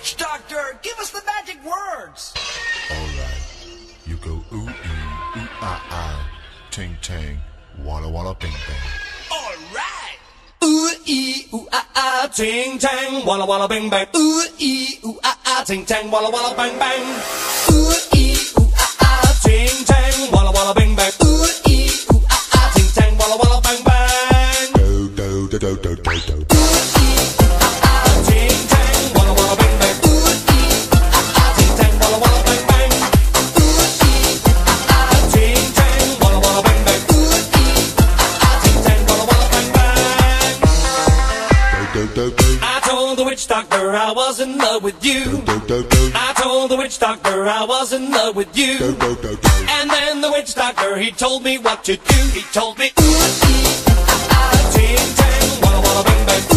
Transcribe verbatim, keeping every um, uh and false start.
Witch doctor, give us the magic words. Alright, you go ooh ee, ooh ah ah, ting tang, walla walla bing bang. Alright. Ooh ee ooh ah ah, ting tang, walla walla bing bang. Ooh ee ooh ah ah, ting tang, walla walla bang bang. Ooh ee ooh ah ah, ting tang, walla walla bing bang. Ooh ee ooh ah ah, ting tang, walla walla bang bang. Do do do do do do do. I told the witch doctor I was in love with you. I told the witch doctor I was in love with you. And then the witch doctor, he told me what to do. He told me, ooh, ee, ah, ah, ting, tang, walla, walla, bang, bang.